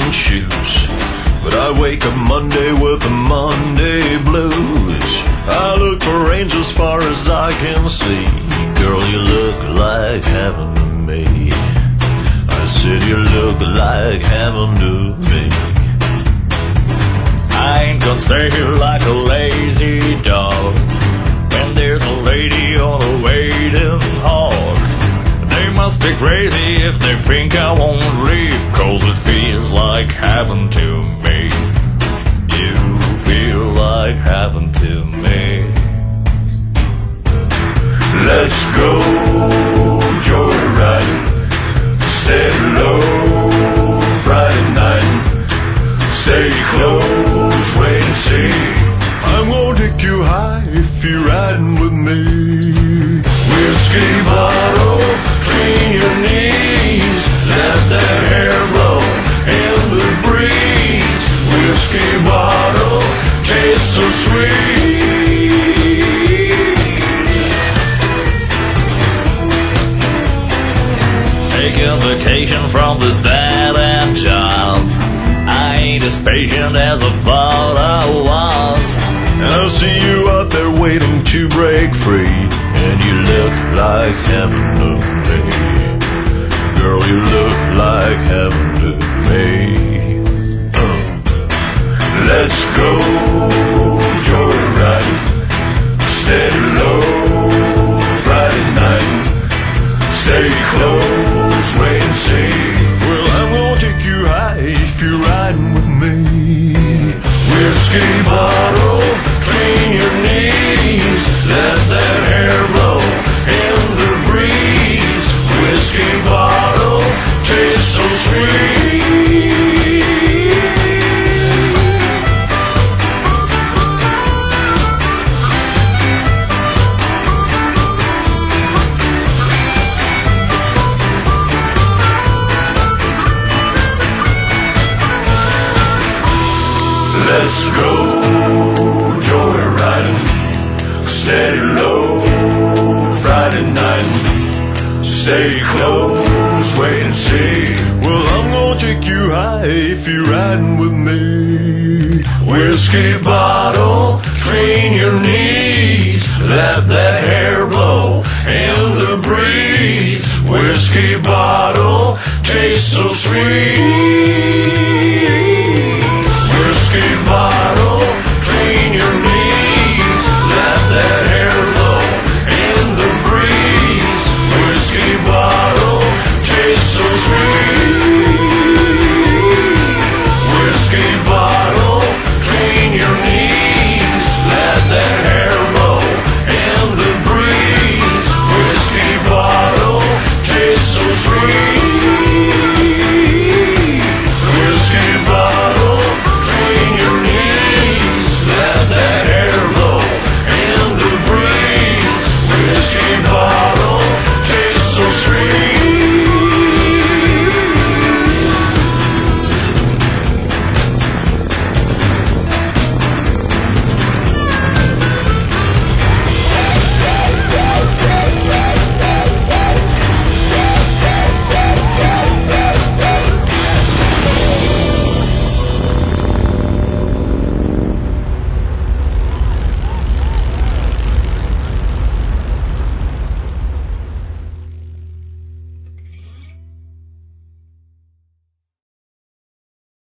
and shoes, but I wake up Monday with the Monday blues. I look for rain as far as I can see. Girl, you look like heaven to me. I said you look like heaven to me. I ain't gonna stay here like a lazy dog when there's a lady on a waiting hall. They must be crazy if they think I won't leave, 'cause it feels like heaven to me. You feel like heaven to me. Let's go joyriding, steady low Friday night. Stay close, wait and see. I'm gonna take you high if you're riding with me. Whiskey bottle between your knees, let that hair blow in the breeze. Whiskey bottle tastes so sweet. Taking vacation from this dead end job, I ain't as patient as I thought I was. And I see you out there waiting to break free, and you look like heaven to me. Girl, you look like heaven to me. Let's go joyriding, steady low Friday night. Stay close, wait and see. Well, I'm gonna take you high if you're riding with me. Whiskey bottle between your knees, let that hair blow in the breeze. Whiskey bottle tastes so sweet. Let's go joyriding, steady low Friday night. Stay close, wait and see. Well, I'm gonna take you high if you're riding with me. Whiskey bottle between your knees, let that hair blow in the breeze. Whiskey bottle tastes so sweet.